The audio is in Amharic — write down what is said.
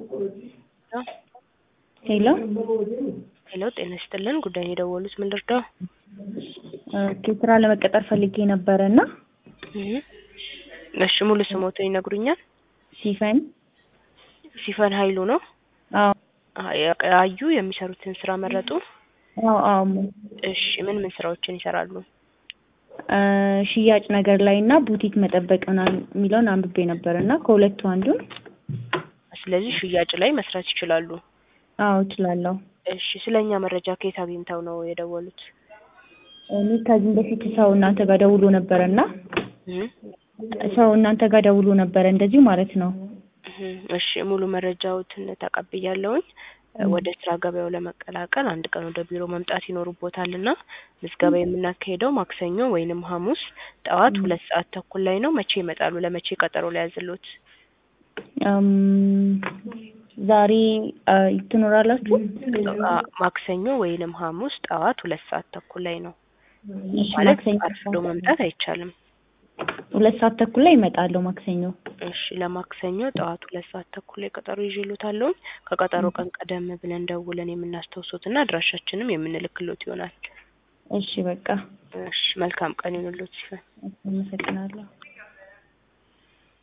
ሄሎ ሄሎ ጤና ይስጥልን ጉዳይ የደወሉት ምን ልርዳው? ስራ ለመቀጠር ፈልጌ ነበርና እሺ ሙሉ ስሞትን ይነግሩኛል? ሲፈን ኃይሉ ነው? አዎ አዩ የሚሰሩትን ስራ መረጡ? አዎ እሺ ምን ስራዎችን ይሰራሉ? ሽያጭ ነገር ላይና ቡቲክ መጠበቅና የሚለውን አንብቤ ነበርና ከሁለቱ አንዱን። ስለዚህ ሽያጭ ላይ መስራት ይችላሉ? አዎ እችላለሁ። እሺ ስለኛ መረጃ ከየት አግኝተው ነው የደወሉት? እኔ ከዚህ በፊት ሰው እናንተ ጋር ደውሎ ነበርና ሰው እናንተ ጋር ደውሎ ነበር እንደዚህ ማለት ነው። እሺ ሙሉ መረጃዎትን ተቀብያለሁኝ። ወደ ስራ ገበያው ለመቀላቀል አንድ ቀን ወደ ቢሮ መምጣት ይኖርቦታልና ምዝገባ የምናካሄደው ማክሰኞ ወይንም ሐሙስ ጠዋት 2:30 ላይ ነው። መቼ ይመጣሉ? ለመቼ ቀጠሮ ላይ ያዝሉት? ዛሬ ትኖራላችሁ? ማክሰኞ ወይንም ሐሙስ ጠዋት 2:30 ላይ ነው። እሺ ማለት ማክሰኞ አርፍዶ መምጣት አይቻልም። 2:30 ላይ እመጣለሁ ማክሰኞ። እሺ ለማክሰኞ ጠዋት 2:30 ላይ ቀጠሮ ይዤልዎታለሁ። ከቀጠሮ ቀን ቀደም ብለን ደውለን የምናስተውሶትና አድራሻችንም የምንልክልዎት ይሆናል። እሺ በቃ እሺ መልካም ቀን ይሁንልዎት ሲፈን። አመሰግናለሁ።